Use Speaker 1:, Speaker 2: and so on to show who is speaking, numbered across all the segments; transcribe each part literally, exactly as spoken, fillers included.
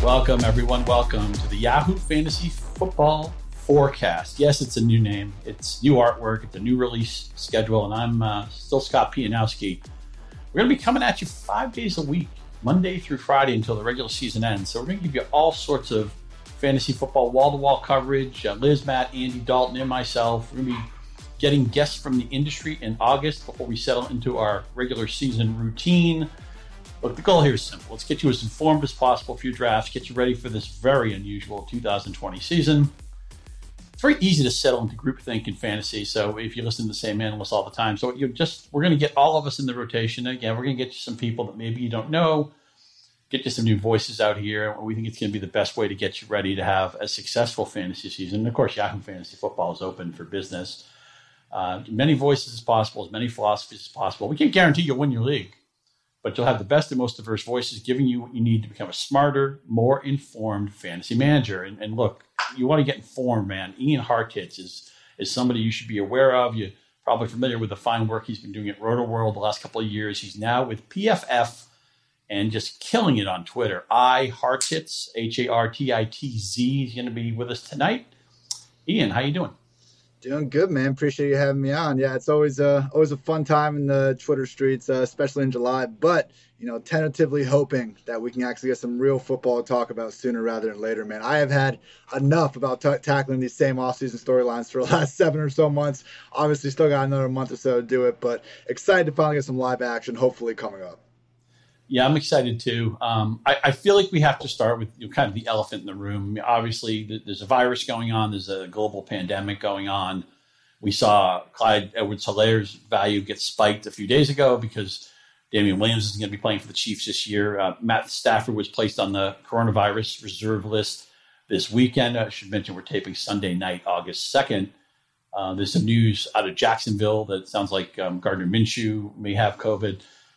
Speaker 1: Welcome, everyone. Welcome to the Yahoo Fantasy Football Forecast. Yes, it's a new name. It's new artwork. It's a new release schedule, and I'm uh, still Scott Pianowski. We're going to be coming at you five days a week, Monday through Friday until the regular season ends. So we're going to give you all sorts of fantasy football wall-to-wall coverage. Uh, Liz, Matt, Andy, Dalton, and myself. We're going to be getting guests from the industry in August before we settle into our regular season routine. Look, the goal here is simple. Let's get you as informed as possible for your drafts, get you ready for this very unusual two thousand twenty season. It's very easy to settle into groupthink in fantasy, so if you listen to the same analysts all the time. So you're just we're going to get all of us in the rotation. Again, we're going to get you some people that maybe you don't know, get you some new voices out here. We think it's going to be the best way to get you ready to have a successful fantasy season. And of course, Yahoo Fantasy Football is open for business. Uh, many voices as possible, as many philosophies as possible. We can't guarantee you'll win your league, but you'll have the best and most diverse voices giving you what you need to become a smarter, more informed fantasy manager. And, and look, you want to get informed, man. Ian Hartitz is, is somebody you should be aware of. You're probably familiar with the fine work he's been doing at RotoWorld the last couple of years. He's now with P F F and just killing it on Twitter. I Hartitz, H A R T I T Z. He's going to be with us tonight. Ian, how you doing?
Speaker 2: Doing good, man. Appreciate you having me on. Yeah, it's always a always a fun time in the Twitter streets, uh, especially in July. But you know, tentatively hoping that we can actually get some real football to talk about sooner rather than later, man. I have had enough about t- tackling these same offseason storylines for the last seven or so months. Obviously, still got another month or so to do it, but excited to finally get some live action, hopefully coming up.
Speaker 1: Yeah, I'm excited too. Um, I, I feel like we have to start with you know, kind of the elephant in the room. I mean, obviously, there's a virus going on. There's a global pandemic going on. We saw Clyde Edwards-Hilaire's value get spiked a few days ago because Damian Williams isn't going to be playing for the Chiefs this year. Uh, Matt Stafford was placed on the coronavirus reserve list this weekend. I should mention we're taping Sunday night, August second. Uh, there's some news out of Jacksonville that sounds like um, Gardner Minshew may have COVID.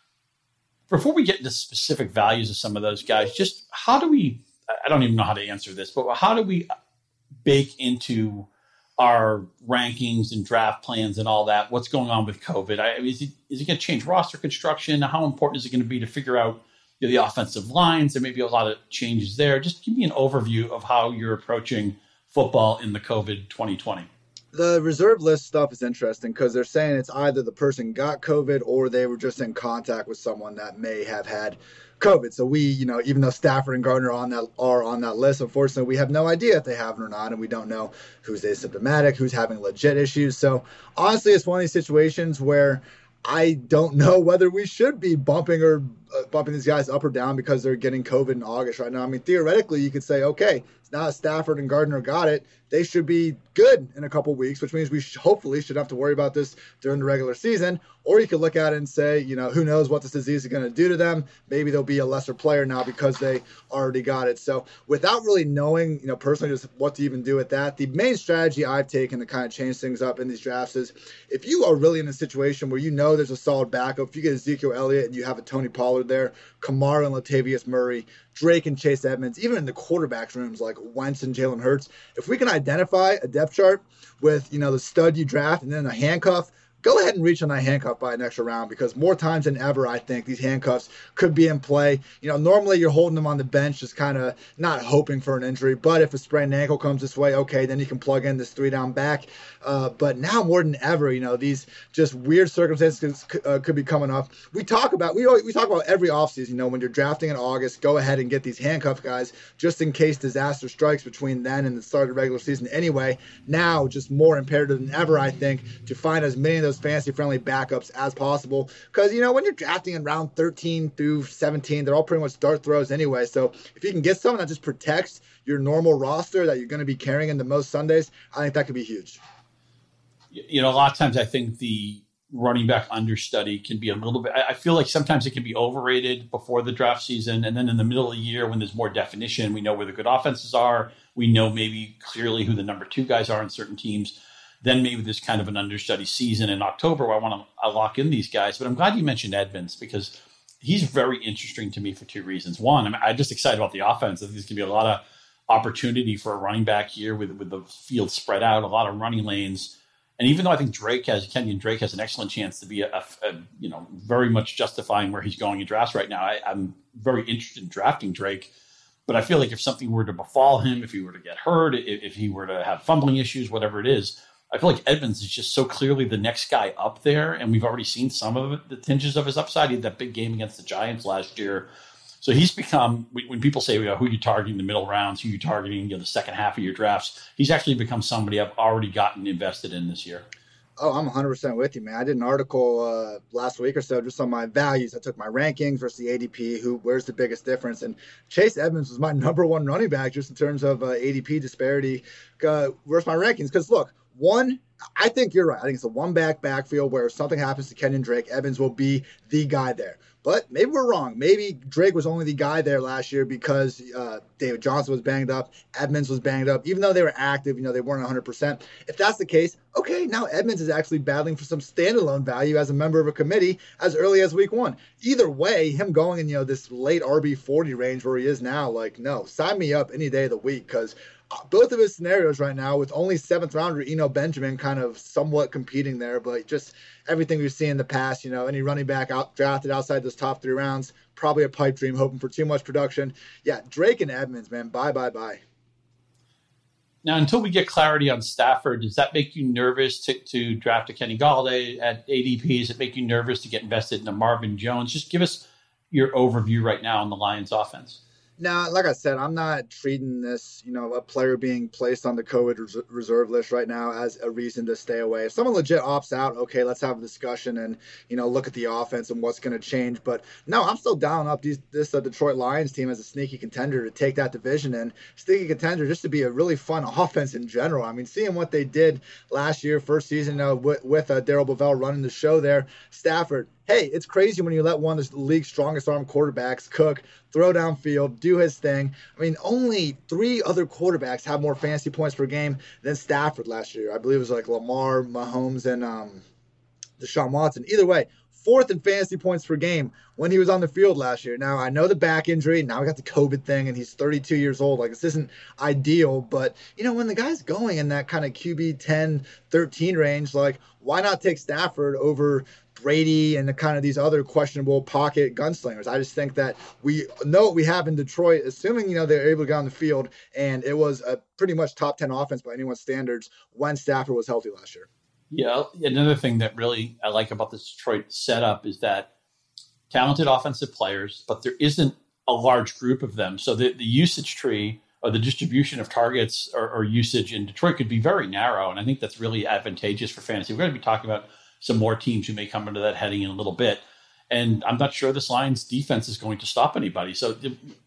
Speaker 1: Before we get into specific values of some of those guys, just how do we, I don't even know how to answer this, but how do we bake into our rankings and draft plans and all that, what's going on with COVID? I, is it, is it going to change roster construction? How important is it going to be to figure out you know, the offensive lines? There may be a lot of changes there. Just give me an overview of how you're approaching football in the COVID twenty twenty.
Speaker 2: The reserve list stuff is interesting because they're saying it's either the person got COVID or they were just in contact with someone that may have had COVID. So we, you know, even though Stafford and Gardner are on that are on that list, unfortunately, we have no idea if they have it or not, and we don't know who's asymptomatic, who's having legit issues. So honestly, it's one of these situations where I don't know whether we should be bumping or uh, bumping these guys up or down because they're getting COVID in August right now. I mean, theoretically, you could say, okay, it's not Stafford and Gardner got it. They should be good in a couple weeks, which means we sh- hopefully should have to worry about this during the regular season. Or you could look at it and say, you know, who knows what this disease is going to do to them. Maybe they'll be a lesser player now because they already got it. So without really knowing, you know, personally just what to even do with that, the main strategy I've taken to kind of change things up in these drafts is if you are really in a situation where you know there's a solid backup, if you get Ezekiel Elliott and you have a Tony Pollard there, Kamara and Latavius Murray, Drake and Chase Edmonds, even in the quarterbacks rooms like Wentz and Jalen Hurts, if we can identify a depth chart with, you know, the stud you draft and then a handcuff, go ahead and reach on that handcuff by an extra round because more times than ever, I think these handcuffs could be in play. You know, normally you're holding them on the bench, just kind of not hoping for an injury. But if a sprained ankle comes this way, okay, then you can plug in this three down back. Uh, but now more than ever, you know, these just weird circumstances could, uh, could be coming up. We talk about we always, we talk about every offseason. You know, when you're drafting in August, go ahead and get these handcuff guys just in case disaster strikes between then and the start of the regular season. Anyway, now just more imperative than ever, I think, to find as many of those fantasy-friendly backups as possible. Because, you know, when you're drafting in round thirteen through seventeen, they're all pretty much start throws anyway. So if you can get someone that just protects your normal roster that you're going to be carrying into most Sundays, I think that could be huge.
Speaker 1: You know, a lot of times I think the running back understudy can be a little bit, I feel like sometimes it can be overrated before the draft season. And then in the middle of the year when there's more definition, we know where the good offenses are. We know maybe clearly who the number two guys are in certain teams. Then maybe there's kind of an understudy season in October where I want to lock in these guys. But I'm glad you mentioned Edmonds because he's very interesting to me for two reasons. One, I'm, I'm just excited about the offense. I think there's going to be a lot of opportunity for a running back here with, with the field spread out, a lot of running lanes. And even though I think Drake has, Kenyon Drake has an excellent chance to be a, a, a you know, very much justifying where he's going in drafts right now, I, I'm very interested in drafting Drake But I feel like if something were to befall him, if he were to get hurt, if, if he were to have fumbling issues, whatever it is, I feel like Edmonds is just so clearly the next guy up there. And we've already seen some of it, the tinges of his upside. He had that big game against the Giants last year. So he's become, when people say, you know, who are you targeting the middle rounds, who are you targeting, you know, the second half of your drafts, he's actually become somebody I've already gotten invested in this year.
Speaker 2: Oh, I'm one hundred percent with you, man. I did an article uh, last week or so just on my values. I took my rankings versus the A D P, who where's the biggest difference. And Chase Edmonds was my number one running back just in terms of uh, A D P disparity uh, versus my rankings. Because, look, one, I think you're right. I think it's a one-back backfield where if something happens to Kenyon Drake, Edmonds will be the guy there. But maybe we're wrong. Maybe Drake was only the guy there last year because uh, David Johnson was banged up, Edmonds was banged up. Even though they were active, you know, they weren't one hundred percent. If that's the case, okay, now Edmonds is actually battling for some standalone value as a member of a committee as early as week one. Either way, him going in, you know, this late R B forty range where he is now, like, no, sign me up any day of the week because both of his scenarios right now with only seventh rounder Eno Benjamin kind of somewhat competing there, but just everything we've seen in the past, you know, any running back out drafted outside those top three rounds, probably a pipe dream, hoping for too much production. Yeah, Drake and Edmonds, man, bye, bye, bye.
Speaker 1: Now, until we get clarity on Stafford, does that make you nervous to, to draft a Kenny Golladay at A D P? Does it make you nervous to get invested in a Marvin Jones? Just give us your overview right now on the Lions offense.
Speaker 2: Now, like I said, I'm not treating this, you know, a player being placed on the COVID res- reserve list right now as a reason to stay away. If someone legit opts out, okay, let's have a discussion and, you know, look at the offense and what's going to change. But no, I'm still down up these, this uh, Detroit Lions team as a sneaky contender to take that division and sneaky contender just to be a really fun offense in general. I mean, seeing what they did last year, first season uh, with, with uh, Darrell Bevell running the show there, Stafford. Hey, it's crazy when you let one of the league's strongest arm quarterbacks cook, throw downfield, do his thing. I mean, only three other quarterbacks have more fantasy points per game than Stafford last year. I believe it was like Lamar, Mahomes, and um, Deshaun Watson. Either way, fourth in fantasy points per game when he was on the field last year. Now, I know the back injury. Now we got the COVID thing, and he's thirty-two years old. Like, this isn't ideal. But, you know, when the guy's going in that kind of Q B ten, thirteen range, like, why not take Stafford over Brady and the kind of these other questionable pocket gunslingers? I just think that we know what we have in Detroit, assuming, you know, they're able to get on the field, and it was a pretty much top ten offense by anyone's standards when Stafford was healthy last year.
Speaker 1: Yeah, another thing that really I like about this Detroit setup is that talented offensive players, but there isn't a large group of them. So the, the usage tree or the distribution of targets or, or usage in Detroit could be very narrow, and I think that's really advantageous for fantasy. We're going to be talking about some more teams who may come into that heading in a little bit. And I'm not sure this Lions defense is going to stop anybody. So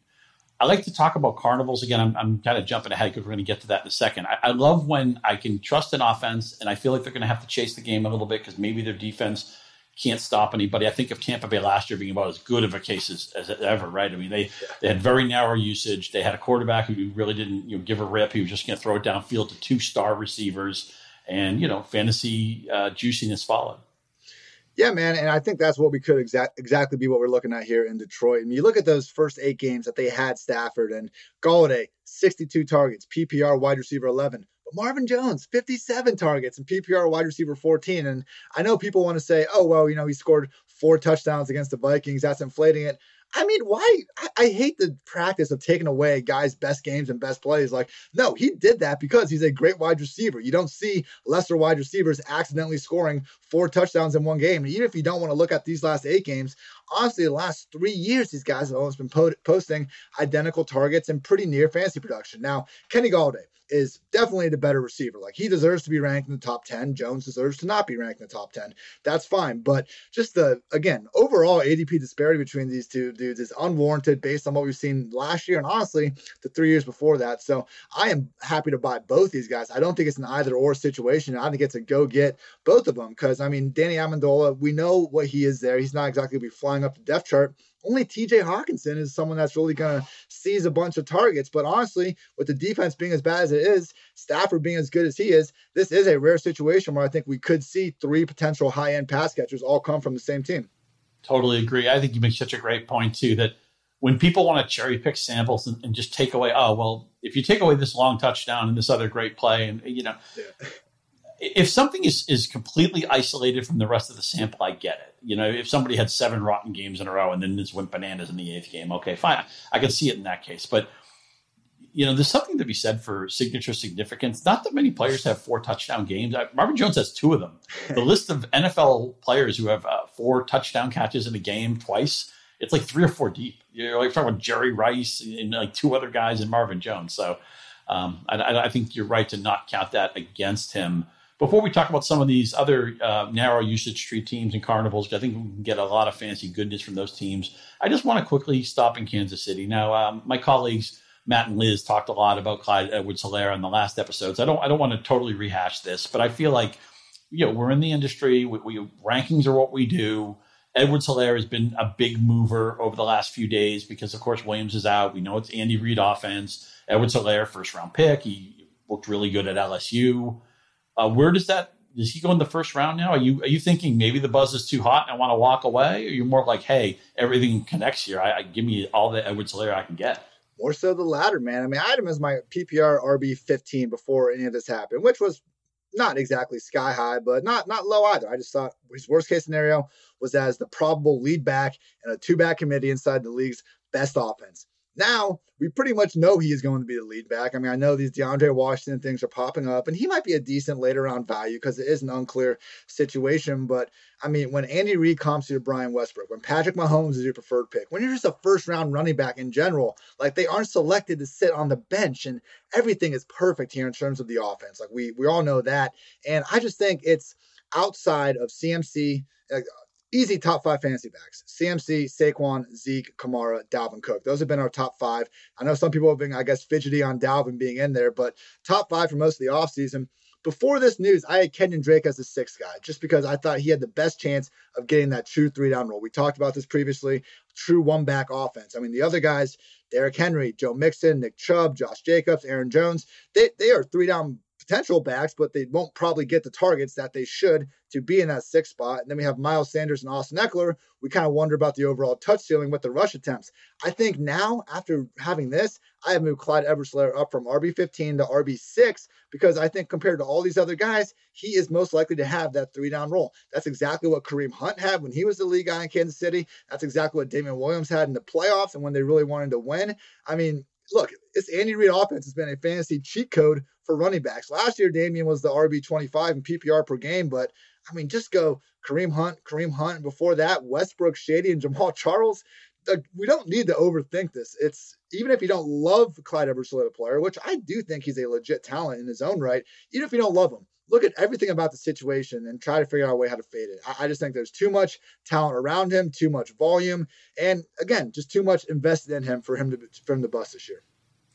Speaker 1: I like to talk about carnivals. Again, I'm, I'm kind of jumping ahead because we're going to get to that in a second. I, I love when I can trust an offense, and I feel like they're going to have to chase the game a little bit because maybe their defense can't stop anybody. I think of Tampa Bay last year being about as good of a case as, as ever, right? I mean, they, they had very narrow usage. They had a quarterback who really didn't you know, give a rip. He was just going to throw it downfield to two star receivers. And, you know, fantasy uh, juiciness followed.
Speaker 2: Yeah, man, and I think that's what we could exact, exactly be what we're looking at here in Detroit. And you look at those first eight games that they had Stafford and Golladay, sixty-two targets, P P R wide receiver eleven. But Marvin Jones, fifty-seven targets and P P R wide receiver fourteen. And I know people want to say, oh, well, you know, he scored four touchdowns against the Vikings. That's inflating it. I mean, why? I, I hate the practice of taking away guys' best games and best plays. Like, no, he did that because he's a great wide receiver. You don't see lesser wide receivers accidentally scoring four touchdowns in one game. And even if you don't want to look at these last eight games, honestly, the last three years, these guys have always been po- posting identical targets and pretty near fantasy production. Now, Kenny Golladay is definitely the better receiver. Like, he deserves to be ranked in the top ten. Jones deserves to not be ranked in the top ten. That's fine. But just the, again, overall A D P disparity between these two dudes is unwarranted based on what we've seen last year and honestly the three years before that. So I am happy to buy both these guys. I don't think it's an either or situation. I think it's a go get both of them because, I mean, Danny Amendola, we know what he is there. He's not exactly going to be flying up the depth chart. Only T J Hawkinson is someone that's really going to seize a bunch of targets. But honestly, with the defense being as bad as it is, Stafford being as good as he is, this is a rare situation where I think we could see three potential high-end pass catchers all come from the same team.
Speaker 1: Totally agree. I think you make such a great point, too, that when people want to cherry pick samples and, and just take away, oh, well, if you take away this long touchdown and this other great play, and, you know, yeah. If something is, is completely isolated from the rest of the sample, I get it. You know, if somebody had seven rotten games in a row and then just went bananas in the eighth game, okay, fine. I can see it in that case. But, you know, there's something to be said for signature significance. Not that many players have four touchdown games. Marvin Jones has two of them. The list of N F L players who have uh, four touchdown catches in a game twice, it's like three or four deep. You're like talking about Jerry Rice and like two other guys and Marvin Jones. So um, I, I think you're right to not count that against him. Before we talk about some of these other uh, narrow usage tree teams and carnivals, I think we can get a lot of fancy goodness from those teams. I just want to quickly stop in Kansas City. Now, um, my colleagues Matt and Liz talked a lot about Clyde Edwards-Helaire in the last episodes. I don't I don't want to totally rehash this, but I feel like you know we're in the industry. We, we rankings are what we do. Edwards-Helaire has been a big mover over the last few days because, of course, Williams is out. We know it's Andy Reid offense. Edwards-Helaire, first round pick. He looked really good at L S U. Uh, where does that, does he go in the first round now? Are you are you thinking maybe the buzz is too hot and I want to walk away? Or you're more like, hey, everything connects here. I, I give me all the Edwards-Helaire I can get.
Speaker 2: More so the latter, man. I mean, I had him as my P P R R B fifteen before any of this happened, which was not exactly sky high, but not not low either. I just thought his worst case scenario was as the probable lead back in a two-back committee inside the league's best offense. Now, we pretty much know he is going to be the lead back. I mean, I know these DeAndre Washington things are popping up, and he might be a decent later round value because it is an unclear situation. But, I mean, when Andy Reid comps you to Brian Westbrook, when Patrick Mahomes is your preferred pick, when you're just a first-round running back in general, like they aren't selected to sit on the bench, and everything is perfect here in terms of the offense. Like, we we all know that. And I just think it's outside of C M C, uh, easy top five fantasy backs. C M C, Saquon, Zeke, Kamara, Dalvin Cook. Those have been our top five. I know some people have been, I guess, fidgety on Dalvin being in there, but top five for most of the offseason. Before this news, I had Kenyon Drake as the sixth guy, just because I thought he had the best chance of getting that true three-down role. We talked about this previously, true one-back offense. I mean, the other guys, Derrick Henry, Joe Mixon, Nick Chubb, Josh Jacobs, Aaron Jones, they, they are three-down potential backs, but they won't probably get the targets that they should to be in that sixth spot. And then we have Miles Sanders and Austin Eckler. We kind of wonder about the overall touch ceiling with the rush attempts. I think now, after having this, I have moved Clyde Edwards-Helaire up from R B fifteen to R B six because I think compared to all these other guys, he is most likely to have that three-down role. That's exactly what Kareem Hunt had when he was the lead guy in Kansas City. That's exactly what Damian Williams had in the playoffs and when they really wanted to win. I mean, look, this Andy Reid offense has been a fantasy cheat code for running backs. Last year, Damian was the R B twenty-five in P P R per game, but I mean, just go Kareem Hunt, Kareem Hunt, and before that, Westbrook, Shady, and Jamal Charles. Uh, we don't need to overthink this. It's even if you don't love Clyde Edwards-Helaire player, which I do think he's a legit talent in his own right, even if you don't love him, look at everything about the situation and try to figure out a way how to fade it. I, I just think there's too much talent around him, too much volume, and again, just too much invested in him for him to for him to bust this year.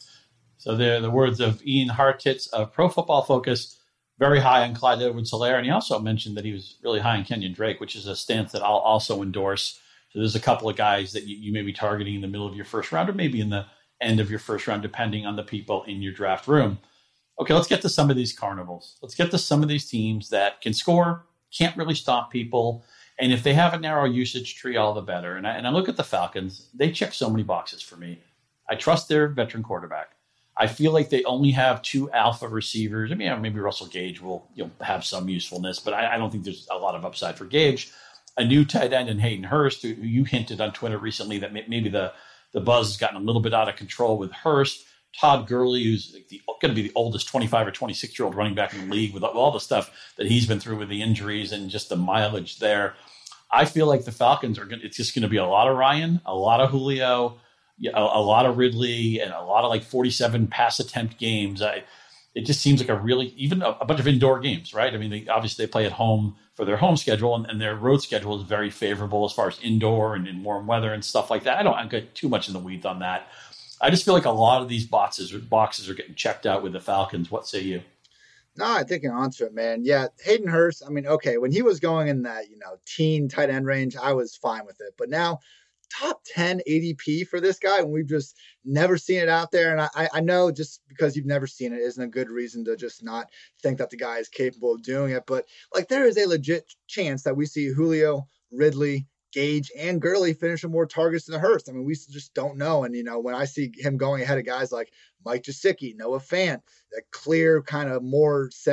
Speaker 1: So they're the words of Ian Hartitz of Pro Football Focus, very high on Clyde Edwards-Helaire. And he also mentioned that he was really high on Kenyon Drake, which is a stance that I'll also endorse. So there's a couple of guys that you, you may be targeting in the middle of your first round or maybe in the end of your first round, depending on the people in your draft room. Okay, let's get to some of these carnivals. Let's get to some of these teams that can score, can't really stop people. And if they have a narrow usage tree, all the better. And I, and I look at the Falcons. They check so many boxes for me. I trust their veteran quarterback. I feel like they only have two alpha receivers. I mean, maybe Russell Gage will you know, have some usefulness, but I, I don't think there's a lot of upside for Gage. A new tight end in Hayden Hurst, who you hinted on Twitter recently that maybe the, the buzz has gotten a little bit out of control with Hurst. Todd Gurley, who's going to be the oldest twenty-five or twenty-six-year-old running back in the league with all the stuff that he's been through with the injuries and just the mileage there. I feel like the Falcons are going to, it's just going to be a lot of Ryan, a lot of Julio, a, a lot of Ridley, and a lot of like forty-seven pass attempt games. I, it just seems like a really, even a, a bunch of indoor games, right? I mean, they, obviously they play at home for their home schedule, and, and their road schedule is very favorable as far as indoor and in warm weather and stuff like that. I don't I get too much in the weeds on that. I just feel like a lot of these boxes, boxes are getting checked out with the Falcons. What say you?
Speaker 2: No, I think you're onto it, man. Yeah, Hayden Hurst, I mean, okay, when he was going in that, you know, teen tight end range, I was fine with it. But now, top ten A D P for this guy, and we've just never seen it out there. And I, I know just because you've never seen it isn't a good reason to just not think that the guy is capable of doing it. But, like, there is a legit chance that we see Julio, Ridley, Gage, and Gurley finishing more targets than Hurst. I mean, we just don't know. And, you know, when I see him going ahead of guys like Mike Gesicki, Noah Fant, that clear kind of more set,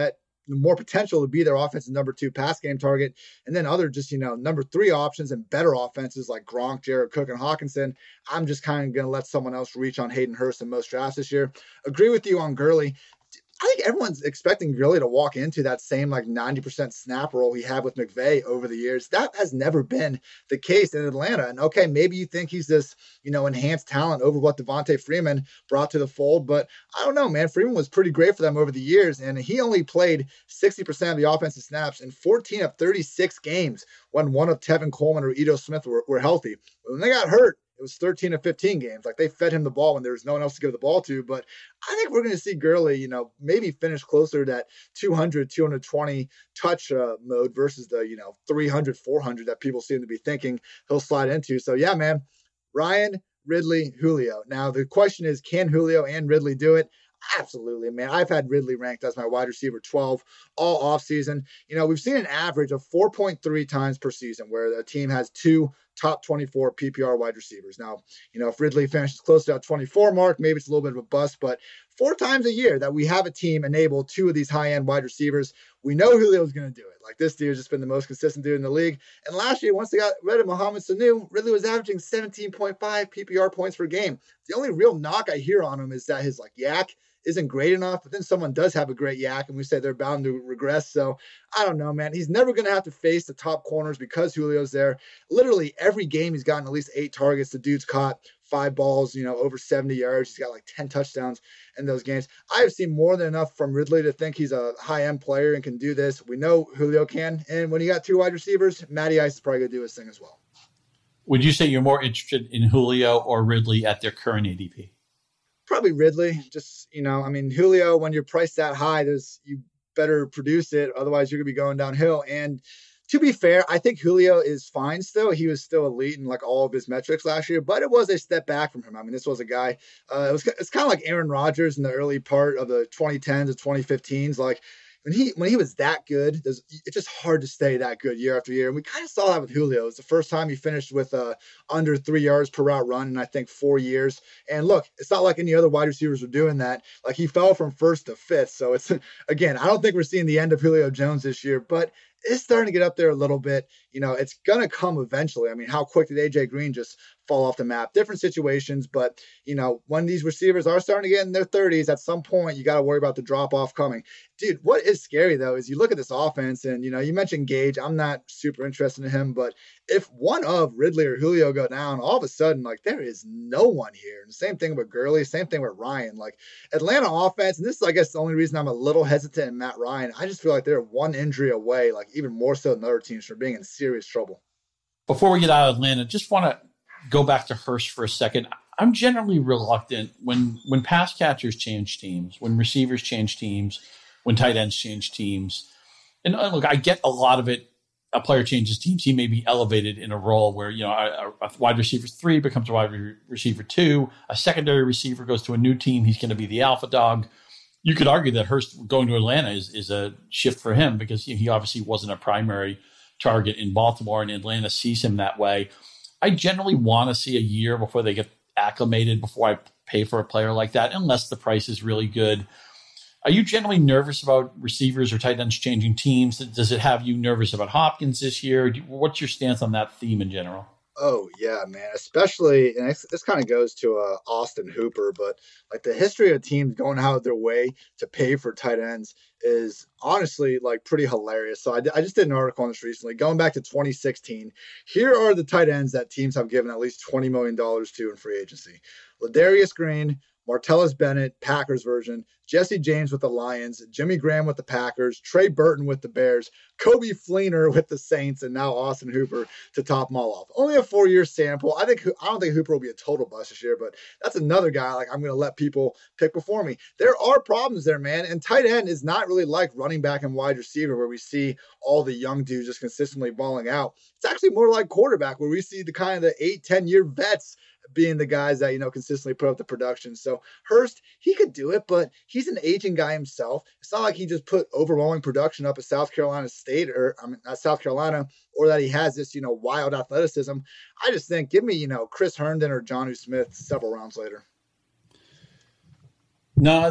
Speaker 2: more potential to be their offensive number two pass game target. And then other just, you know, number three options and better offenses like Gronk, Jared Cook, and Hawkinson. I'm just kind of going to let someone else reach on Hayden Hurst in most drafts this year. Agree with you on Gurley. I think everyone's expecting Gurley to walk into that same like ninety percent snap role he had with McVay over the years. That has never been the case in Atlanta. And okay, maybe you think he's this, you know, enhanced talent over what Devontae Freeman brought to the fold, but I don't know, man. Freeman was pretty great for them over the years, and he only played sixty percent of the offensive snaps in fourteen of thirty-six games when one of Tevin Coleman or Ito Smith were, were healthy. When they got hurt, it was thirteen of fifteen games. Like, they fed him the ball when there was no one else to give the ball to. But I think we're going to see Gurley, you know, maybe finish closer to that two hundred, two twenty touch uh, mode versus the, you know, three hundred, four hundred that people seem to be thinking he'll slide into. So yeah, man, Ryan, Ridley, Julio. Now the question is, can Julio and Ridley do it? Absolutely, man. I've had Ridley ranked as my wide receiver twelve all offseason. You know, we've seen an average of four point three times per season where the team has two top twenty-four P P R wide receivers. Now, you know, if Ridley finishes close to that twenty-four mark, maybe it's a little bit of a bust, but four times a year that we have a team enable two of these high-end wide receivers, we know Julio's going to do it. Like, this dude's just been the most consistent dude in the league. And last year, once they got rid of Mohamed Sanu, Ridley was averaging seventeen point five P P R points per game. The only real knock I hear on him is that his, like, yak isn't great enough, but then someone does have a great yak and we say they're bound to regress. So I don't know, man. He's never going to have to face the top corners because Julio's there. Literally every game he's gotten at least eight targets. The dude's caught five balls, you know, over seventy yards. He's got like ten touchdowns in those games. I have seen more than enough from Ridley to think he's a high-end player and can do this. We know Julio can. And when you got two wide receivers, Matty Ice is probably going to do his thing as well.
Speaker 1: Would you say you're more interested in Julio or Ridley at their current A D P?
Speaker 2: Probably Ridley. Just, you know, I mean, Julio, when you're priced that high, there's you better produce it. Otherwise, you're going to be going downhill. And to be fair, I think Julio is fine still. He was still elite in like all of his metrics last year, but it was a step back from him. I mean, this was a guy, uh, it was it's kind of like Aaron Rodgers in the early part of the twenty tens to twenty fifteens. Like, When he when he was that good, it's just hard to stay that good year after year. And we kind of saw that with Julio. It was the first time he finished with uh, under three yards per route run in, I think, four years. And look, it's not like any other wide receivers were doing that. Like, he fell from first to fifth. So it's, again, I don't think we're seeing the end of Julio Jones this year, but it's starting to get up there a little bit. You know, it's going to come eventually. I mean, how quick did A J Green just fall off the map? Different situations, but, you know, when these receivers are starting to get in their thirties, at some point, you got to worry about the drop-off coming. Dude, what is scary, though, is you look at this offense, and, you know, you mentioned Gage. I'm not super interested in him, but if one of Ridley or Julio go down, all of a sudden, like, there is no one here. And same thing with Gurley, same thing with Ryan. Like, Atlanta offense, and this is, I guess, the only reason I'm a little hesitant in Matt Ryan. I just feel like they're one injury away, like, even more so than other teams, from being in serious trouble.
Speaker 1: Before we get out of Atlanta, just want to go back to Hurst for a second. I'm generally reluctant when when pass catchers change teams, when receivers change teams, when tight ends change teams. And look, I get a lot of it. A player changes teams, he may be elevated in a role where, you know, a, a wide receiver three becomes a wide re- receiver two. A secondary receiver goes to a new team. He's going to be the alpha dog. You could argue that Hurst going to Atlanta is, is a shift for him because he obviously wasn't a primary target in Baltimore, and Atlanta sees him that way. I generally want to see a year before they get acclimated, before I pay for a player like that, unless the price is really good. Are you generally nervous about receivers or tight ends changing teams? Does it have you nervous about Hopkins this year? What's your stance on that theme in general?
Speaker 2: Oh, yeah, man, especially, and this, this kind of goes to uh, Austin Hooper, but like the history of teams going out of their way to pay for tight ends is honestly like pretty hilarious. So I, I just did an article on this recently, going back to twenty sixteen. Here are the tight ends that teams have given at least twenty million dollars to in free agency. Ladarius Green, Martellus Bennett, Packers version, Jesse James with the Lions, Jimmy Graham with the Packers, Trey Burton with the Bears, Kobe Fleener with the Saints, and now Austin Hooper to top them all off. Only a four-year sample. I think I don't think Hooper will be a total bust this year, but that's another guy like I'm going to let people pick before me. There are problems there, man, and tight end is not really like running back and wide receiver where we see all the young dudes just consistently balling out. It's actually more like quarterback where we see the kind of the eight, ten-year vets being the guys that, you know, consistently put up the production. So Hurst, he could do it, but he's an aging guy himself. It's not like he just put overwhelming production up at South Carolina State or I mean, at South Carolina, or that he has this, you know, wild athleticism. I just think give me, you know, Chris Herndon or Jonnu Smith several rounds later.
Speaker 1: No, it's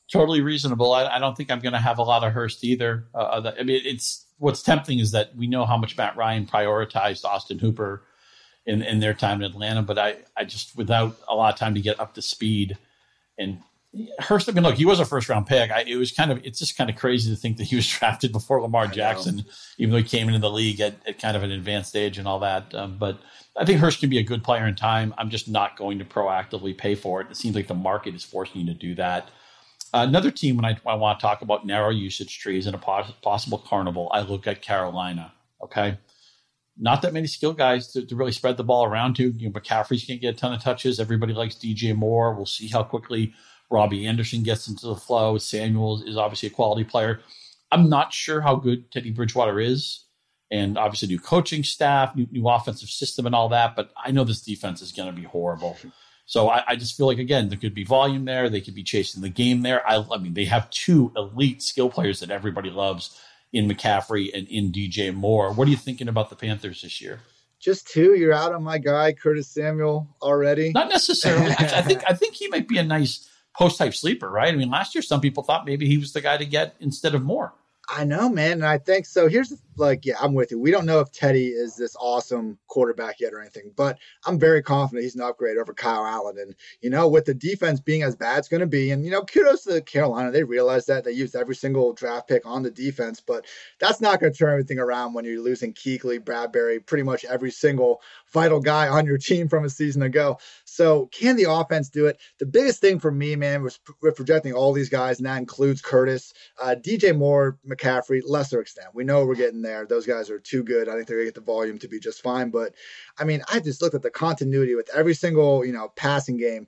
Speaker 1: Totally reasonable. I, I don't think I'm going to have a lot of Hurst either. Uh, I mean, it's what's tempting is that we know how much Matt Ryan prioritized Austin Hooper in, in their time in Atlanta, but I, I just, without a lot of time to get up to speed, and Hurst, I mean, look, he was a first round pick. I, it was kind of, it's just kind of crazy to think that he was drafted before Lamar Jackson, even though he came into the league at, at kind of an advanced age and all that. Um, but I think Hurst can be a good player in time. I'm just not going to proactively pay for it. It seems like the market is forcing you to do that. Uh, another team, when I, I want to talk about narrow usage trees and a pos- possible carnival, I look at Carolina. Okay. Not that many skill guys to, to really spread the ball around to. You know, McCaffrey's going to get a ton of touches. Everybody likes D J Moore. We'll see how quickly Robbie Anderson gets into the flow. Samuel is obviously a quality player. I'm not sure how good Teddy Bridgewater is. And obviously new coaching staff, new, new offensive system and all that. But I know this defense is going to be horrible. So I, I just feel like, again, there could be volume there. They could be chasing the game there. I, I mean, they have two elite skill players that everybody loves in McCaffrey and in D J Moore. What are you thinking about the Panthers this year?
Speaker 2: Just two. You're out on my guy, Curtis Samuel, already.
Speaker 1: Not necessarily. I, I think I think he might be a nice post-type sleeper, right? I mean, last year some people thought maybe he was the guy to get instead of Moore.
Speaker 2: I know, man. And I think so. Here's like, yeah, I'm with you. We don't know if Teddy is this awesome quarterback yet or anything, but I'm very confident he's an upgrade over Kyle Allen. And, you know, with the defense being as bad as it's going to be, and, you know, kudos to Carolina. They realized that. They used every single draft pick on the defense, but that's not going to turn everything around when you're losing Kuechly, Bradbury, pretty much every single vital guy on your team from a season ago. So can the offense do it? The biggest thing for me, man, was we're projecting all these guys, and that includes Curtis, uh, D J Moore, McCaffrey, lesser extent. We know we're getting there. Those guys are too good. I think they're going to get the volume to be just fine. But, I mean, I just looked at the continuity with every single, you know, passing game.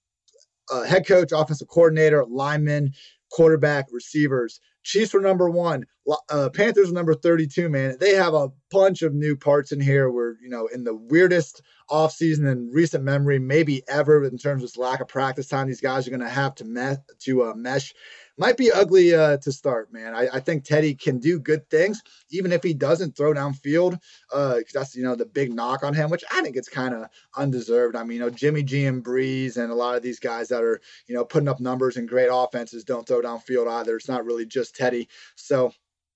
Speaker 2: Uh, head coach, offensive coordinator, lineman, quarterback, receivers. Chiefs were number one. Uh, Panthers were number thirty-two, man. They have a bunch of new parts in here. We're, you know, in the weirdest offseason in recent memory, maybe ever, in terms of lack of practice time these guys are going to have to, me- to uh, mesh. Might be ugly uh, to start, man. I, I think Teddy can do good things, even if he doesn't throw downfield. Uh, that's, you know, the big knock on him, which I think it's kind of undeserved. I mean, you know, Jimmy G and Breeze and a lot of these guys that are, you know, putting up numbers and great offenses don't throw downfield either. It's not really just Teddy. So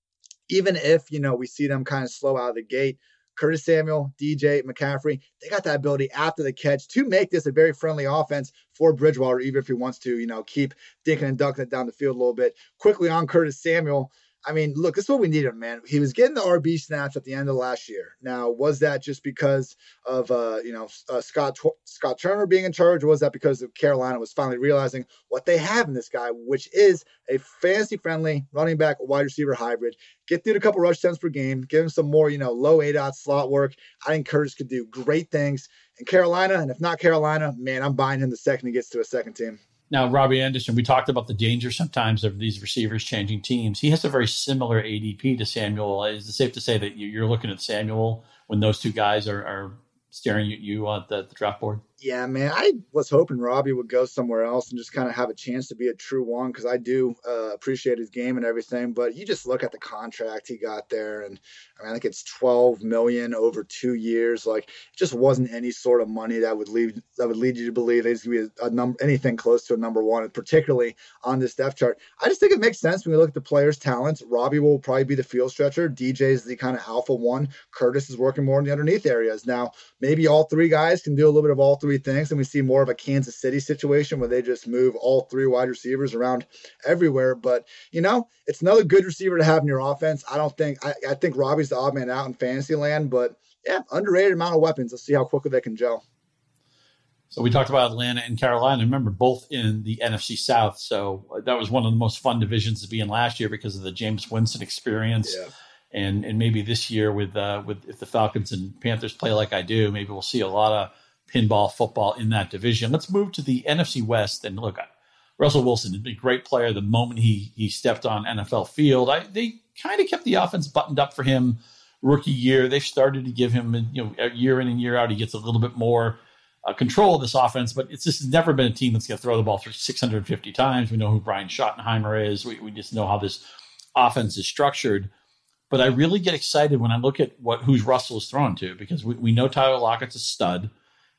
Speaker 2: even if, you know, we see them kind of slow out of the gate, Curtis Samuel, D J, McCaffrey, they got that ability after the catch to make this a very friendly offense for Bridgewater, even if he wants to, you know, keep dinking and ducking it down the field a little bit. Quickly on Curtis Samuel, I mean, look, this is what we needed, man. He was getting the R B snaps at the end of last year. Now, was that just because of, uh, you know, uh, Scott Scott Turner being in charge, or was that because of Carolina was finally realizing what they have in this guy, which is a fantasy-friendly running back, wide receiver hybrid? Get through a couple rush attempts per game, give him some more, you know, low A-dot slot work. I think Curtis could do great things in Carolina, and if not Carolina, man, I'm buying him the second he gets to a second team.
Speaker 1: Now, Robbie Anderson, we talked about the danger sometimes of these receivers changing teams. He has a very similar A D P to Samuel. Is it safe to say that you're looking at Samuel when those two guys are, are staring at you on the, the draft board?
Speaker 2: Yeah, man, I was hoping Robbie would go somewhere else and just kind of have a chance to be a true one, because I do uh, appreciate his game and everything. But you just look at the contract he got there, and I mean, I think it's twelve million dollars over two years. Like, it just wasn't any sort of money that would lead that would lead you to believe he's going to be a, a number anything close to a number one, particularly on this depth chart. I just think it makes sense when we look at the players' talents. Robbie will probably be the field stretcher. D J is the kind of alpha one. Curtis is working more in the underneath areas. Now, maybe all three guys can do a little bit of all three things, and we see more of a Kansas City situation where they just move all three wide receivers around everywhere. But, you know, it's another good receiver to have in your offense. I don't think I, I think Robbie's the odd man out in fantasy land, but yeah, underrated amount of weapons. Let's see how quickly they can gel.
Speaker 1: So we talked about Atlanta and Carolina. Remember, both in the N F C South. So that was one of the most fun divisions to be in last year because of the Jameis Winston experience.
Speaker 2: Yeah.
Speaker 1: And and maybe this year with uh, with if the Falcons and Panthers play like I do, maybe we'll see a lot of pinball football in that division. Let's move to the N F C West. And look, Russell Wilson has been a great player the moment he he stepped on N F L field. I, they kind of kept the offense buttoned up for him rookie year. They've started to give him, you know, year in and year out, he gets a little bit more uh, control of this offense. But it's just never been a team that's going to throw the ball through six hundred fifty times. We know who Brian Schottenheimer is. We, we just know how this offense is structured. But I really get excited when I look at what who's Russell is thrown to, because we, we know Tyler Lockett's a stud.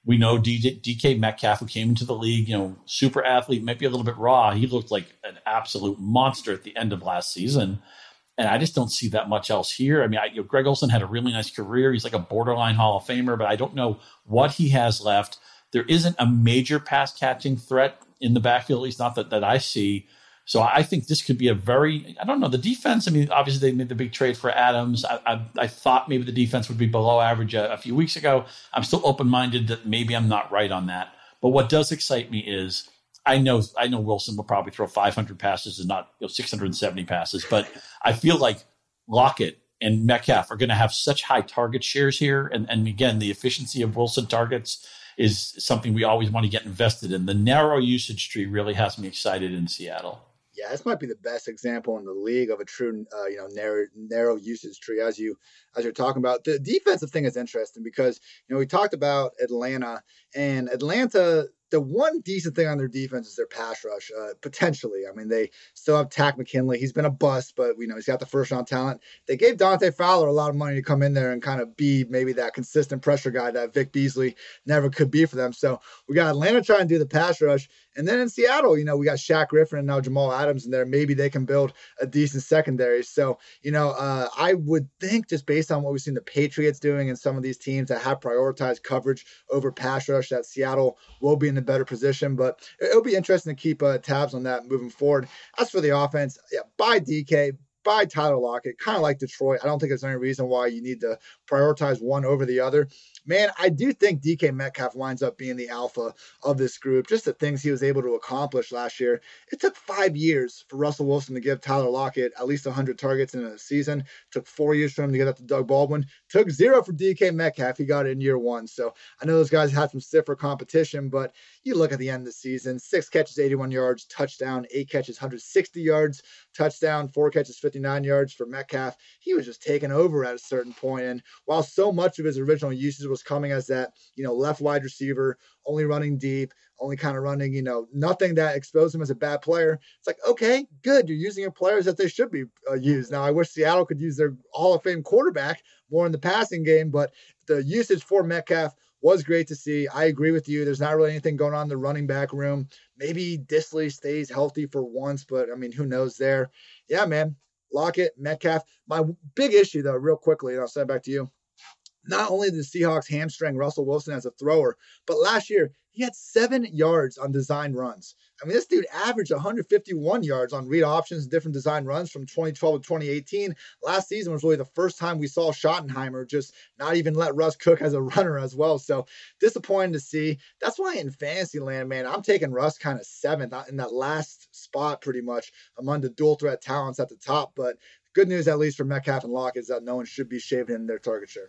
Speaker 1: We know D J, D K Metcalf, who came into the league, you know, super athlete, might be a little bit raw. He looked like an absolute monster at the end of last season. And I just don't see that much else here. I mean, I, you know, Greg Olsen had a really nice career. He's like a borderline Hall of Famer, but I don't know what he has left. There isn't a major pass catching threat in the backfield, at least not that, that I see. So I think this could be a very, I don't know, the defense. I mean, obviously they made the big trade for Adams. I, I, I thought maybe the defense would be below average a, a few weeks ago. I'm still open-minded that maybe I'm not right on that. But what does excite me is I know I know Wilson will probably throw five hundred passes and not, you know, six hundred seventy passes, but I feel like Lockett and Metcalf are going to have such high target shares here. And, and again, the efficiency of Wilson targets is something we always want to get invested in. The narrow usage tree really has me excited in Seattle.
Speaker 2: Yeah, this might be the best example in the league of a true, uh, you know, narrow narrow usage tree. As you as you're talking about, the defensive thing is interesting because, you know, we talked about Atlanta and Atlanta. The one decent thing on their defense is their pass rush, uh, potentially. I mean, they still have Takk McKinley. He's been a bust, but, you know, he's got the first-round talent. They gave Dante Fowler a lot of money to come in there and kind of be maybe that consistent pressure guy that Vic Beasley never could be for them. So we got Atlanta trying to do the pass rush. And then in Seattle, you know, we got Shaq Griffin and now Jamal Adams in there. Maybe they can build a decent secondary. So, you know, uh, I would think just based on what we've seen the Patriots doing and some of these teams that have prioritized coverage over pass rush, that Seattle will be in a better position. But it'll be interesting to keep uh, tabs on that moving forward. As for the offense, yeah, by D K, by Tyler Lockett, kind of like Detroit. I don't think there's any reason why you need to prioritize one over the other. Man, I do think D K Metcalf winds up being the alpha of this group. Just the things he was able to accomplish last year. It took five years for Russell Wilson to give Tyler Lockett at least one hundred targets in a season. It took four years for him to get up to Doug Baldwin. It took zero for D K Metcalf. He got it in year one. So I know those guys had some stiffer competition, but you look at the end of the season, six catches, eighty-one yards, touchdown, eight catches, one hundred sixty yards, touchdown, four catches, fifty-nine yards for Metcalf. He was just taking over at a certain point. And while so much of his original usage was coming as that, you know, left wide receiver, only running deep, only kind of running, you know, nothing that exposed him as a bad player. It's like, okay, good. You're using your players that they should be uh, used. Now, I wish Seattle could use their Hall of Fame quarterback more in the passing game, but the usage for Metcalf was great to see. I agree with you. There's not really anything going on in the running back room. Maybe Disley stays healthy for once, but I mean, who knows there? Yeah, man. Lockett, Metcalf. My big issue, though, real quickly, and I'll send it back to you. Not only did the Seahawks hamstring Russell Wilson as a thrower, but last year he had seven yards on design runs. I mean, this dude averaged one hundred fifty-one yards on read options, different design runs from twenty twelve to twenty eighteen. Last season was really the first time we saw Schottenheimer just not even let Russ cook as a runner as well. So disappointing to see. That's why in fantasy land, man, I'm taking Russ kind of seventh in that last spot pretty much among the dual threat talents at the top. But good news, at least for Metcalf and Lockett, is that no one should be shaving in their target share.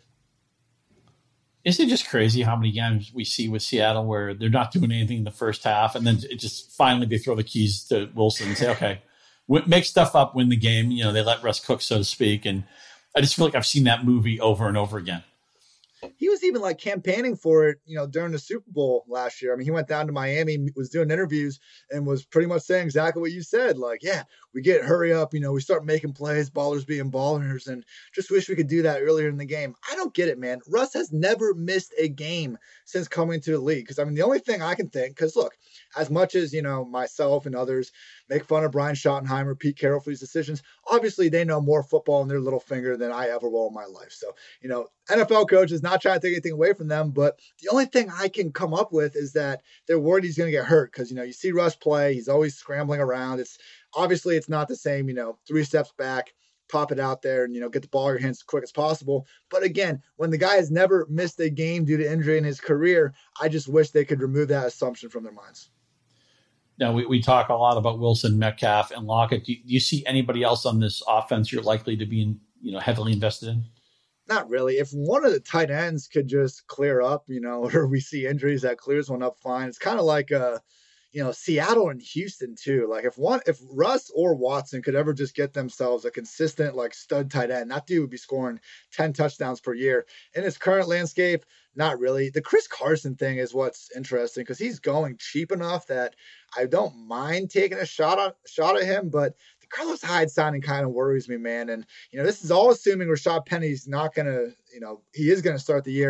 Speaker 1: Isn't it just crazy how many games we see with Seattle where they're not doing anything in the first half, and then it just finally they throw the keys to Wilson and say, okay, make stuff up, win the game. You know, they let Russ cook, so to speak. And I just feel like I've seen that movie over and over again.
Speaker 2: He was even like campaigning for it, you know, during the Super Bowl last year. I mean, he went down to Miami, was doing interviews and was pretty much saying exactly what you said. Like, yeah, we get hurry up, you know, we start making plays, ballers being ballers, and just wish we could do that earlier in the game. I don't get it, man. Russ has never missed a game since coming to the league. Because, I mean, the only thing I can think, because look, as much as, you know, myself and others make fun of Brian Schottenheimer, Pete Carroll for these decisions, obviously they know more football in their little finger than I ever will in my life. So, you know, N F L coach is not trying to take anything away from them, but the only thing I can come up with is that they're worried he's going to get hurt because, you know, you see Russ play, he's always scrambling around. It's obviously it's not the same, you know, three steps back, pop it out there and, you know, get the ball in your hands as quick as possible. But again, when the guy has never missed a game due to injury in his career, I just wish they could remove that assumption from their minds.
Speaker 1: Now, we, we talk a lot about Wilson, Metcalf, and Lockett. Do you, do you see anybody else on this offense you're likely to be, you know, heavily invested in?
Speaker 2: Not really. If one of the tight ends could just clear up, you know, or we see injuries that clears one up fine. It's kind of like, uh, you know, Seattle and Houston too. Like if one, if Russ or Watson could ever just get themselves a consistent, like stud tight end, that dude would be scoring ten touchdowns per year. In his current landscape, not really. The Chris Carson thing is what's interesting because he's going cheap enough that I don't mind taking a shot at, shot at him, but the Carlos Hyde signing kind of worries me, man. And, you know, this is all assuming Rashad Penny's not going to, you know, he is going to start the year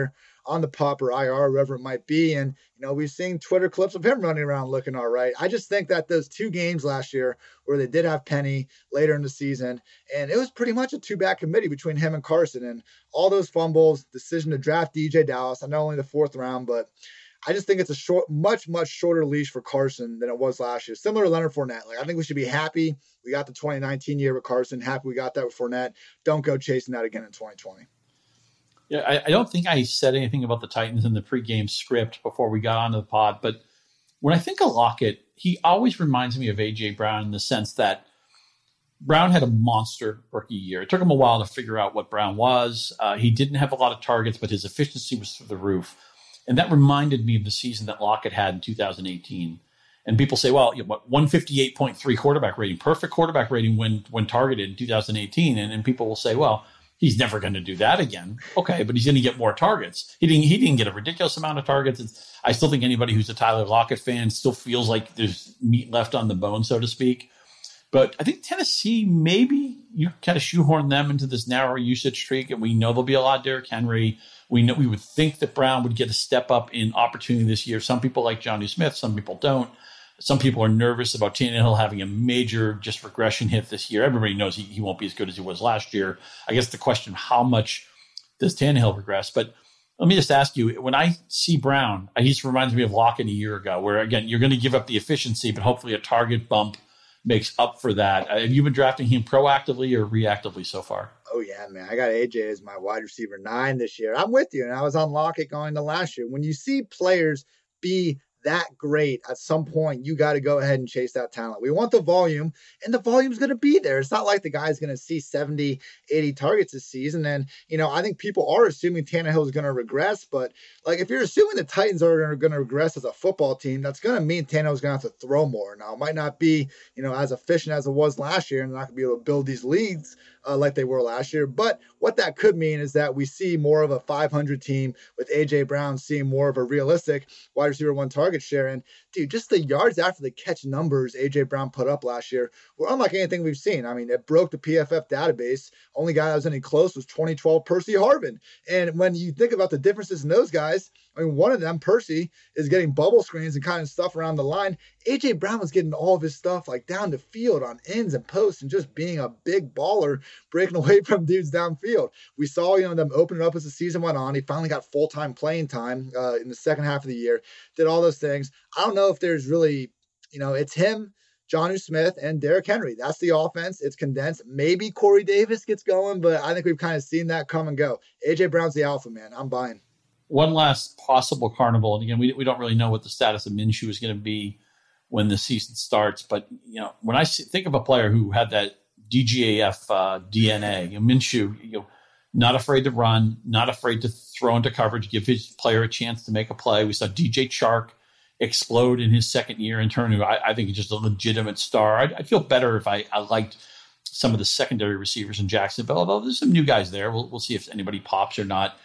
Speaker 2: on the pup or I R, wherever it might be. And, you know, we've seen Twitter clips of him running around looking all right. I just think that those two games last year where they did have Penny later in the season, and it was pretty much a two-back committee between him and Carson, and all those fumbles, decision to draft D J Dallas. I know only the fourth round, but I just think it's a short, much, much shorter leash for Carson than it was last year. Similar to Leonard Fournette. Like, I think we should be happy we got the twenty nineteen year with Carson. Happy we got that with Fournette. Don't go chasing that again in twenty twenty.
Speaker 1: Yeah, I, I don't think I said anything about the Titans in the pregame script before we got onto the pod, but when I think of Lockett, he always reminds me of A J. Brown in the sense that Brown had a monster rookie year. It took him a while to figure out what Brown was. Uh, he didn't have a lot of targets, but his efficiency was through the roof. And that reminded me of the season that Lockett had in two thousand eighteen. And people say, well, you know, what, one fifty-eight point three quarterback rating, perfect quarterback rating when when targeted in two thousand eighteen. And, and people will say, well, he's never going to do that again. Okay, but he's going to get more targets. He didn't He didn't get a ridiculous amount of targets. It's, I still think anybody who's a Tyler Lockett fan still feels like there's meat left on the bone, so to speak. But I think Tennessee, maybe you kind of shoehorn them into this narrow usage streak, and we know there'll be a lot of Derrick Henry. We know we would think that Brown would get a step up in opportunity this year. Some people like Johnny Smith, some people don't. Some people are nervous about Tannehill having a major just regression hit this year. Everybody knows he, he won't be as good as he was last year. I guess the question, how much does Tannehill regress? But let me just ask you, when I see Brown, he just reminds me of Lockett a year ago, where, again, you're going to give up the efficiency, but hopefully a target bump makes up for that. Have you been drafting him proactively or reactively so far?
Speaker 2: Oh, yeah, man. I got A J as my wide receiver nine this year. I'm with you, and I was on Lockett going to last year. When you see players be that great, at some point, you got to go ahead and chase that talent. We want the volume, and the volume's going to be there. It's not like the guy's going to see seventy, eighty targets this season. And, you know, I think people are assuming Tannehill is going to regress, but, like, if you're assuming the Titans are going to regress as a football team, that's going to mean Tannehill's going to have to throw more. Now, it might not be, you know, as efficient as it was last year, and they're not going to be able to build these leads Uh, like they were last year. But what that could mean is that we see more of a five hundred team with A J. Brown seeing more of a realistic wide receiver one target share. And, dude, just the yards after the catch numbers A J. Brown put up last year were unlike anything we've seen. I mean, it broke the P F F database. Only guy that was any close was twenty twelve Percy Harvin. And when you think about the differences in those guys, I mean, one of them, Percy, is getting bubble screens and kind of stuff around the line. A J. Brown was getting all of his stuff like down the field on ends and posts and just being a big baller, breaking away from dudes downfield. We saw, you know, them open it up as the season went on. He finally got full-time playing time uh, in the second half of the year, did all those things. I don't know if there's really, you know, it's him, Jonnu Smith, and Derrick Henry. That's the offense. It's condensed. Maybe Corey Davis gets going, but I think we've kind of seen that come and go. A J. Brown's the alpha, man. I'm buying. One
Speaker 1: last possible carnival, and again, we we don't really know what the status of Minshew is going to be when the season starts. But you know, when I see, think of a player who had that D G A F uh, D N A, you know, Minshew, you know, not afraid to run, not afraid to throw into coverage, give his player a chance to make a play. We saw D J Chark explode in his second year in turn, who I, I think is just a legitimate star. I'd, I'd feel better if I, I liked some of the secondary receivers in Jacksonville, although there's some new guys there. We'll we'll see if anybody pops or not.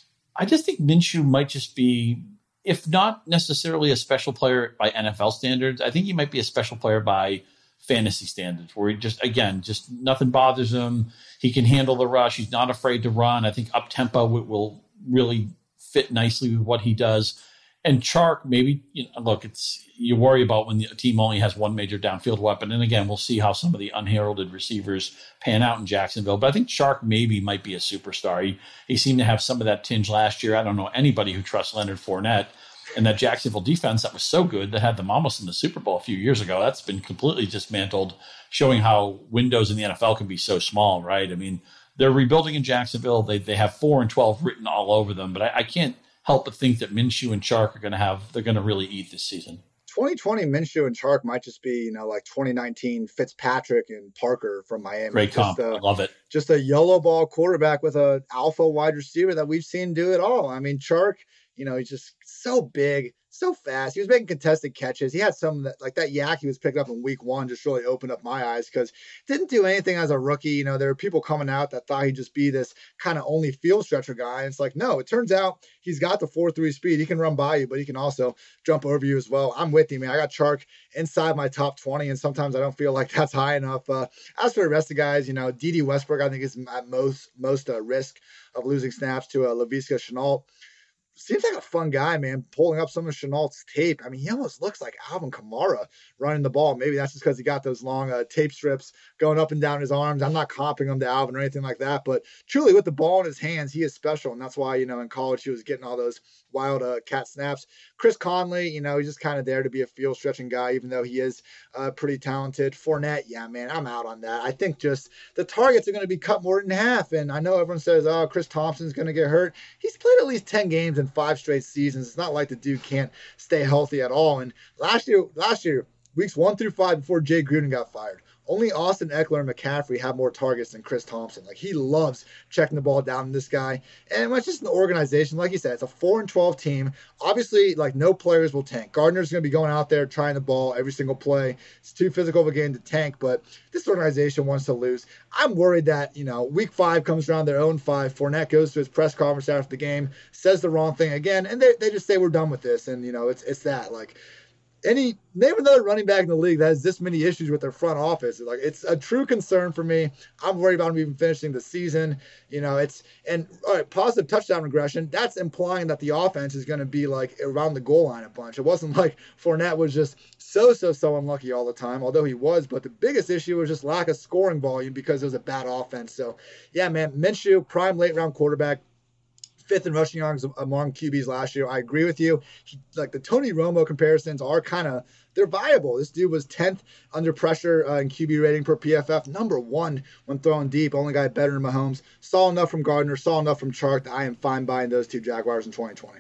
Speaker 1: I just think Minshew might just be, if not necessarily a special player by N F L standards, I think he might be a special player by fantasy standards, where he just, again, just nothing bothers him. He can handle the rush. He's not afraid to run. I think up-tempo will, will really fit nicely with what he does. And Chark, maybe, you know, look, it's you worry about when the team only has one major downfield weapon. And again, we'll see how some of the unheralded receivers pan out in Jacksonville. But I think Chark maybe might be a superstar. He, he seemed to have some of that tinge last year. I don't know anybody who trusts Leonard Fournette. And that Jacksonville defense that was so good that had them almost in the Super Bowl a few years ago, that's been completely dismantled, showing how windows in the N F L can be so small, right? I mean, they're rebuilding in Jacksonville. They they have four and twelve written all over them. But I, I can't help but think that Minshew and Chark are going to have, they're going to really eat this season.
Speaker 2: twenty twenty Minshew and Chark might just be, you know, like twenty nineteen Fitzpatrick and Parker from Miami.
Speaker 1: Great comp.
Speaker 2: Just a,
Speaker 1: I love it.
Speaker 2: Just a yellow ball quarterback with a alpha wide receiver that we've seen do it all. I mean, Chark, you know, he's just so big, so fast. He was making contested catches. He had some that, like that yak he was picking up in week one, just really opened up my eyes because didn't do anything as a rookie. You know, there were people coming out that thought he'd just be this kind of only field stretcher guy. And it's like, no, it turns out he's got the four three speed. He can run by you, but he can also jump over you as well. I'm with you, man. I got Chark inside my top twenty, and sometimes I don't feel like that's high enough. Uh, as for the rest of the guys, you know, D D Westbrook, I think is at most most uh, risk of losing snaps to uh, Laviska Shenault. seems like a fun guy, man. Pulling up some of Chenault's tape. I mean, he almost looks like Alvin Kamara running the ball. Maybe that's just because he got those long uh, tape strips going up and down his arms. I'm not comping him to Alvin or anything like that, but truly with the ball in his hands, he is special. And that's why, you know, in college, he was getting all those wild uh, cat snaps. Chris Conley, you know, he's just kind of there to be a field stretching guy, even though he is uh, pretty talented. Fournette, yeah, man, I'm out on that. I think just the targets are going to be cut more than half. And I know everyone says, oh, Chris Thompson's going to get hurt. He's played at least ten games in five straight seasons. It's not like the dude can't stay healthy at all. And last year, last year, weeks one through five before Jay Gruden got fired, only Austin Eckler and McCaffrey have more targets than Chris Thompson. Like, he loves checking the ball down to this guy. And it's just an organization. Like you said, it's a four and twelve team. Obviously, like, no players will tank. Gardner's going to be going out there trying the ball every single play. It's too physical of a game to tank, but this organization wants to lose. I'm worried that, you know, week five comes around, their own five. Fournette goes to his press conference after the game, says the wrong thing again, and they, they just say, we're done with this. And, you know, it's it's that. Like, Any name another running back in the league that has this many issues with their front office. Like, it's a true concern for me. I'm worried about them even finishing the season. You know, it's and all right, positive touchdown regression. That's implying that the offense is going to be like around the goal line a bunch. It wasn't like Fournette was just so so so unlucky all the time, although he was. But the biggest issue was just lack of scoring volume because it was a bad offense. So yeah, man, Minshew, prime late round quarterback. Fifth in rushing yards among Q Bs last year. I agree with you. He, like the Tony Romo comparisons are kind of, they're viable. This dude was tenth under pressure uh, in Q B rating per P F F, number one when throwing deep. Only guy better than Mahomes. Saw enough from Gardner, saw enough from Chark that I am fine buying those two Jaguars in twenty twenty.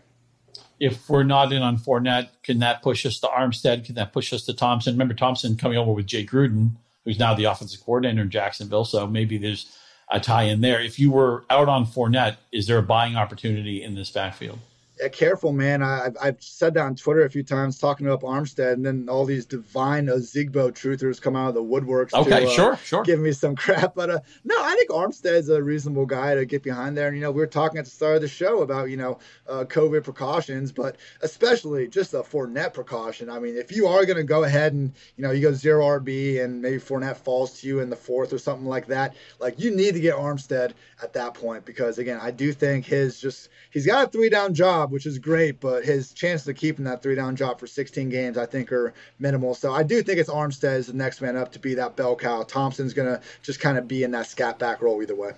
Speaker 1: If we're not in on Fournette, can that push us to Armstead? Can that push us to Thompson? Remember Thompson coming over with Jay Gruden, who's now the offensive coordinator in Jacksonville. So maybe there's a tie in there. If you were out on Fournette, is there a buying opportunity in this backfield?
Speaker 2: Yeah, careful, man. I, I've said that on Twitter a few times, talking up Armstead, and then all these divine Ozigbo truthers come out of the woodworks.
Speaker 1: Okay,
Speaker 2: to, uh,
Speaker 1: sure, sure.
Speaker 2: Give me some crap. But uh, no, I think Armstead's a reasonable guy to get behind there. And, you know, we were talking at the start of the show about, you know, uh, COVID precautions, but especially just a Fournette precaution. I mean, if you are going to go ahead and, you know, you go zero R B and maybe Fournette falls to you in the fourth or something like that, like, you need to get Armstead at that point because, again, I do think his just – he's got a three-down job, which is great, but his chances of keeping that three-down job for sixteen games, I think, are minimal. So I do think it's Armstead as the next man up to be that bell cow. Thompson's going to just kind of be in that scat back role either way.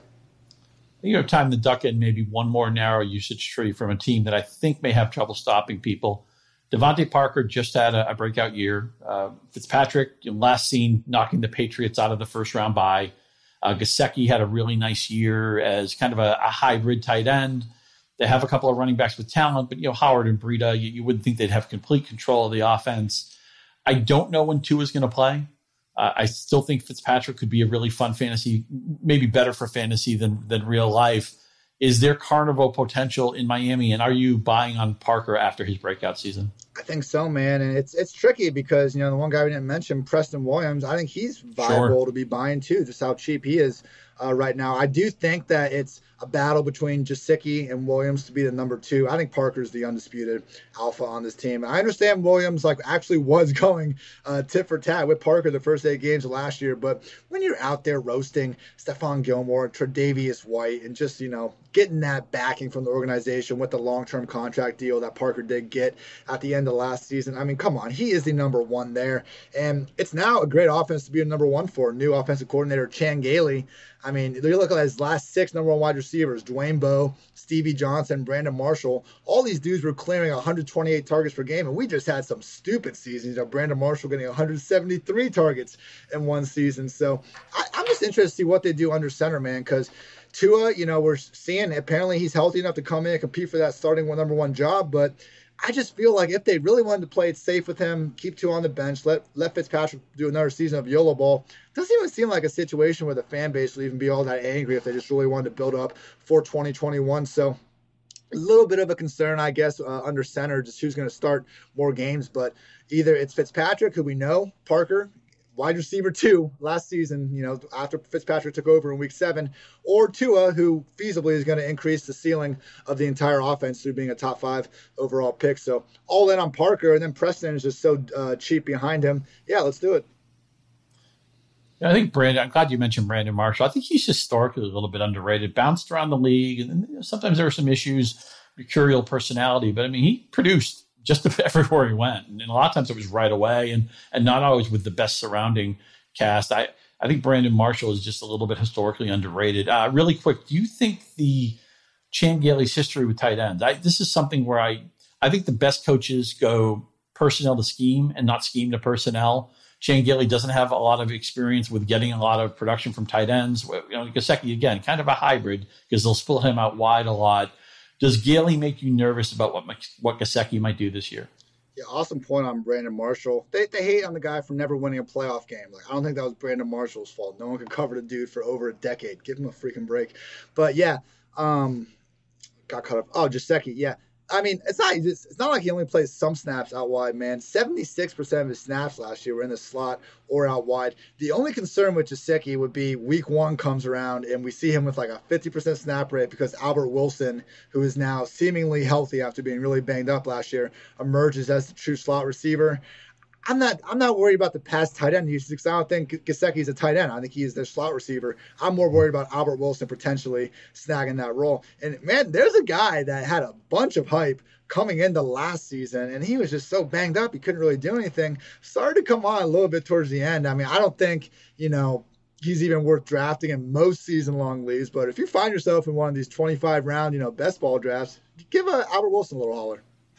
Speaker 1: You have time to duck in maybe one more narrow usage tree from a team that I think may have trouble stopping people. Devontae Parker just had a, a breakout year. Uh, Fitzpatrick, you know, last seen knocking the Patriots out of the first round bye. Uh, Gesicki had a really nice year as kind of a, a hybrid tight end. They have a couple of running backs with talent, but, you know, Howard and Breida, you, you wouldn't think they'd have complete control of the offense. I don't know when Tua is going to play. Uh, I still think Fitzpatrick could be a really fun fantasy, maybe better for fantasy than than real life. Is there carnival potential in Miami, and are you buying on Parker after his breakout season?
Speaker 2: I think so, man. And it's it's tricky because, you know, the one guy we didn't mention, Preston Williams, I think he's viable sure. to be buying too, just how cheap he is uh, right now. I do think that it's a battle between Gesicki and Williams to be the number two. I think Parker's the undisputed alpha on this team. I understand Williams like actually was going uh, tit for tat with Parker the first eight games of last year, but when you're out there roasting Stephon Gilmore, Tre'Davious White, and just, you know, getting that backing from the organization with the long-term contract deal that Parker did get at the end of last season, I mean, come on, he is the number one there. And it's now a great offense to be a number one for. New offensive coordinator Chan Gailey. I mean, you look at his last six number one wide receivers, Dwayne Bowe, Stevie Johnson, Brandon Marshall. All these dudes were clearing one hundred twenty-eight targets per game, and we just had some stupid seasons. You know, Brandon Marshall getting one hundred seventy-three targets in one season. So I, I'm just interested to see what they do under center, man, because Tua, you know, we're seeing apparently he's healthy enough to come in and compete for that starting one number one job, but I just feel like if they really wanted to play it safe with him, keep Tua on the bench, let let Fitzpatrick do another season of YOLO ball, doesn't even seem like a situation where the fan base will even be all that angry if they just really wanted to build up for twenty twenty-one. So a little bit of a concern, I guess, uh, under center, just who's going to start more games. But either it's Fitzpatrick, who we know, Parker, wide receiver two last season, you know, after Fitzpatrick took over in week seven, or Tua, who feasibly is going to increase the ceiling of the entire offense through being a top five overall pick. So all in on Parker, and then Preston is just so uh, cheap behind him. Yeah, let's do it.
Speaker 1: I think Brandon, I'm glad you mentioned Brandon Marshall. I think he's historically a little bit underrated, bounced around the league, and sometimes there were some issues mercurial personality, but I mean, he produced just everywhere he went. And a lot of times it was right away and, and not always with the best surrounding cast. I, I think Brandon Marshall is just a little bit historically underrated. Uh, really quick, do you think the Chan Gailey's history with tight ends, I, this is something where I, I think the best coaches go personnel to scheme and not scheme to personnel. Chan Gailey doesn't have a lot of experience with getting a lot of production from tight ends. You know, Gesicki, again, kind of a hybrid because they'll split him out wide a lot. Does Gailey make you nervous about what what Gesicki might do this year?
Speaker 2: Yeah, awesome point on Brandon Marshall. They they hate on the guy for never winning a playoff game. Like, I don't think that was Brandon Marshall's fault. No one could cover the dude for over a decade. Give him a freaking break. But yeah, um, got caught up. Oh, Gesicki, yeah. I mean, it's not it's, it's not like he only plays some snaps out wide, man. seventy-six percent of his snaps last year were in the slot or out wide. The only concern with Gesicki would be week one comes around and we see him with like a fifty percent snap rate because Albert Wilson, who is now seemingly healthy after being really banged up last year, emerges as the true slot receiver. I'm not I'm not worried about the past tight end usage because I don't think Gesicki is a tight end. I think he is their slot receiver. I'm more worried about Albert Wilson potentially snagging that role. And, man, there's a guy that had a bunch of hype coming into last season, and he was just so banged up he couldn't really do anything. Started to come on a little bit towards the end. I mean, I don't think, you know, he's even worth drafting in most season-long leagues. But if you find yourself in one of these twenty-five round, you know, best ball drafts, give uh, Albert Wilson a little holler.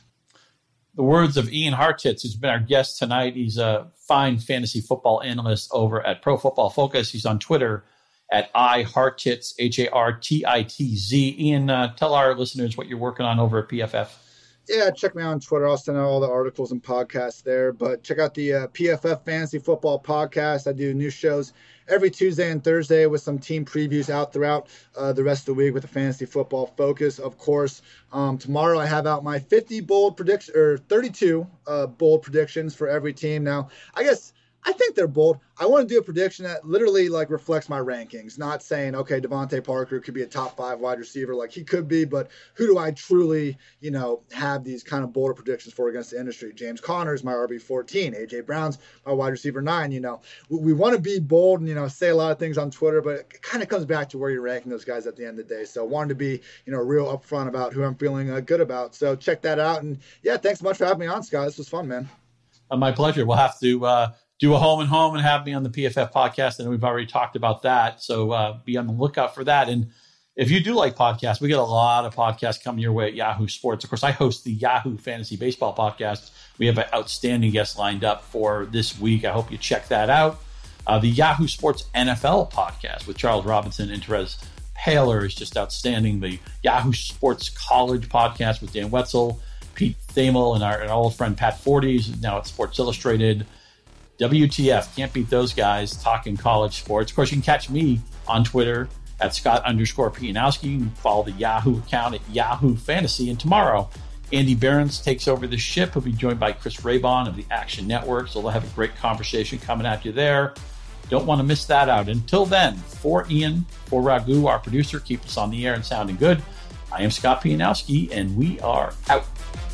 Speaker 1: The words of Ian Hartitz, who's been our guest tonight. He's a fine fantasy football analyst over at Pro Football Focus. He's on Twitter at iHartitz, H A R T I T Z. Ian, uh, tell our listeners what you're working on over at P F F.
Speaker 2: Yeah, check me out on Twitter. I'll send out all the articles and podcasts there. But check out the uh, P F F Fantasy Football Podcast. I do new shows every Tuesday and Thursday with some team previews out throughout uh, the rest of the week with a fantasy football focus, of course. Um, tomorrow I have out my fifty bold prediction or thirty-two uh, bold predictions for every team. Now, I guess I think they're bold. I want to do a prediction that literally like reflects my rankings, not saying, okay, Devontae Parker could be a top five wide receiver like he could be, but who do I truly, you know, have these kind of bolder predictions for against the industry? James Conner is my R B fourteen. A J Brown's my wide receiver nine. You know, we, we want to be bold and, you know, say a lot of things on Twitter, but it kind of comes back to where you're ranking those guys at the end of the day. So I wanted to be, you know, real upfront about who I'm feeling uh, good about. So check that out. And yeah, thanks so much for having me on, Scott. This was fun, man.
Speaker 1: Uh, my pleasure. We'll have to, uh, do a home and home and have me on the P F F podcast. And we've already talked about that. So uh, be on the lookout for that. And if you do like podcasts, we get a lot of podcasts coming your way at Yahoo Sports. Of course, I host the Yahoo Fantasy Baseball podcast. We have an outstanding guest lined up for this week. I hope you check that out. Uh, the Yahoo Sports N F L podcast with Charles Robinson and Terez Paylor is just outstanding. The Yahoo Sports College podcast with Dan Wetzel, Pete Thamel, and our, and our old friend Pat Forties, now at Sports Illustrated. W T F, can't beat those guys talking college sports. Of course, you can catch me on Twitter at Scott underscore Pianowski. You can follow the Yahoo account at Yahoo Fantasy. And tomorrow, Andy Behrens takes over the ship. He'll be joined by Chris Raybon of the Action Network. So they'll have a great conversation coming at you there. Don't want to miss that out. Until then, for Ian, for Raghu, our producer, keep us on the air and sounding good. I am Scott Pianowski, and we are out.